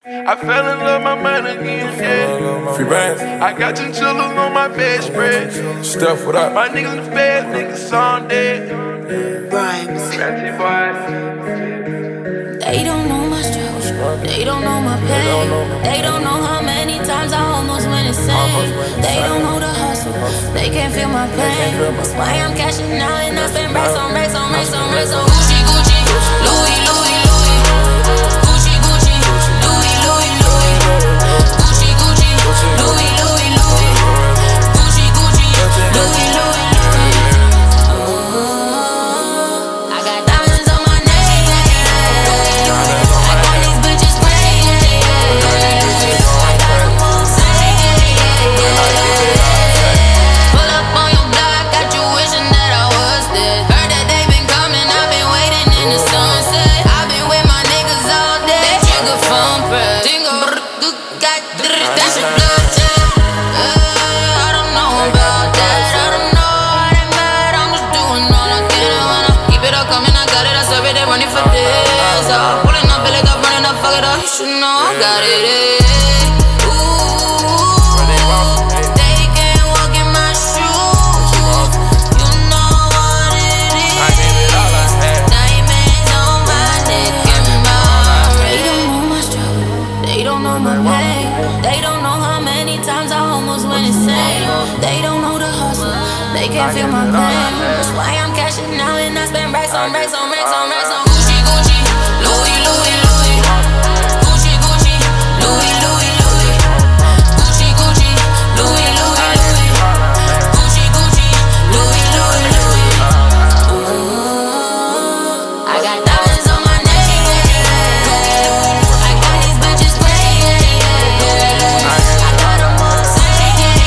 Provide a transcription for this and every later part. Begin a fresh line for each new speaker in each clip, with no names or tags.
I fell in love my mind again, yeah.
Free bands.
I got chinchillas on my bedspread.
Stuff, what up?
My niggas in the feds, niggas on dead.
Rhymes.
Ratchet boy.
They don't know my struggle, they don't know my pain. They don't know how many times I almost went insane. They don't know the hustle, they can't feel my pain. That's why I'm cashing out and I spend racks on racks on racks on racks on Gucci, Gucci, Louis, Louis, Louis. Gucci, Gucci, Louis, Louis, Louis. Gucci, Gucci, Louis, Louis, Louis. Gucci, Gucci, Louis, Louis, Louis. I got diamonds on my neck. Running for this, pulling up, Billy got running up, fuck it up, you should know I got it. Ooh, they can't walk in my shoes. You know what it is. Diamonds on my neck and my ring. They don't know my struggle, they don't know my pain. They don't know how many times I almost went insane. They don't know the hustle, they can't feel my pain. That's why I'm cashing out and I spend racks on racks on racks on racks on. Louis, Louis, Louis. Gucci, Gucci, Louis, Louis, Louis. Gucci, Gucci, Louis, Louis, Louis. Gucci, Gucci, Louis, Louis, Louis. Ooh, I got diamonds on my neck. I got these bitches praying. I got them all saying.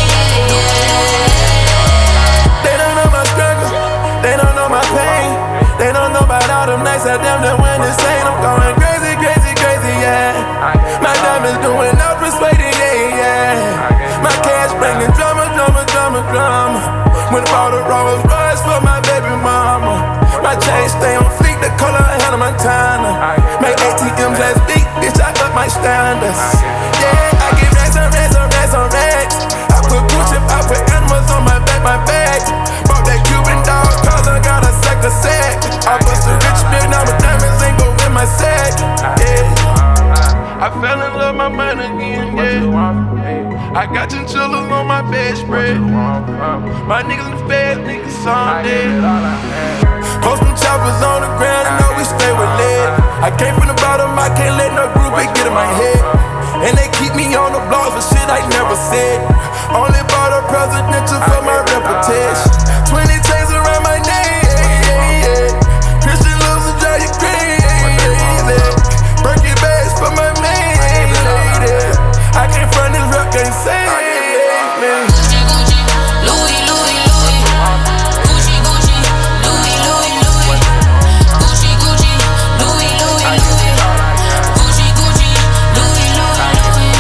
They don't know my struggle, they don't know my pain. They don't know about all them nights I damn done went insane. I'm going crazy, crazy, crazy, yeah. My diamonds doing no persuading, yeah, yeah. My cash bringing drama, drama, drama, drama. Went bought a Rolls Royce for my baby mama. My chain stay on fleek, the color Hannah Montana. Make ATMs last week, bitch, I up my standards. Yeah, I get racks on racks on racks on racks. I put Gucci, I put animals on my back. Bought that Cuban dog collar, got a sack of sack. I bust a rich bitch, now my diamonds ain't go in my sack. Yeah.
I fell in love my mind again, yeah. I got chinchillas on my bedspread. My niggas in the feds, niggas on dead.
Post them choppers on the ground, and know we stay with lead. I came from the bottom, I can't let no group get in my head. And they keep me on the blogs for shit I never said. Only bought a presidential for my reputation. 20 chains around my name, yeah, yeah. Christian Louboutin drive you crazy. Birkin bags for my main lady. I can't front this rap, can't save me.
Gucci, Gucci, Louis, Louis, Louis. Gucci, Gucci, Louis, Louis, Louis. Gucci, Gucci, Louis, Louis, Louis. Gucci, Gucci, Louis, Louis, Louis.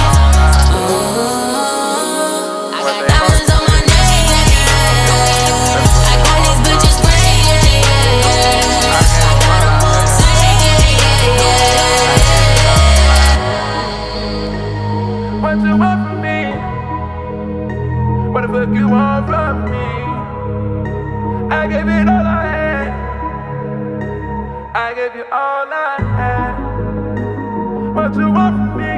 Ooh, I got diamonds on my neck. I got these bitches praying. I got them all saying.
What you want from me? What the fuck you want from me? I gave it all I had. I gave you all I had. What you want from me?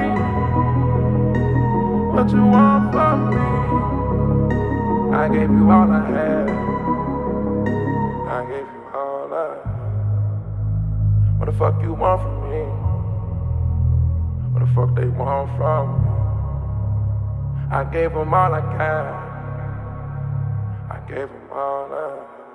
What you want from me? I gave you all I had. I gave you all I had. What the fuck you want from me? What the fuck they want from me? I gave them all I got. I gave them all I had.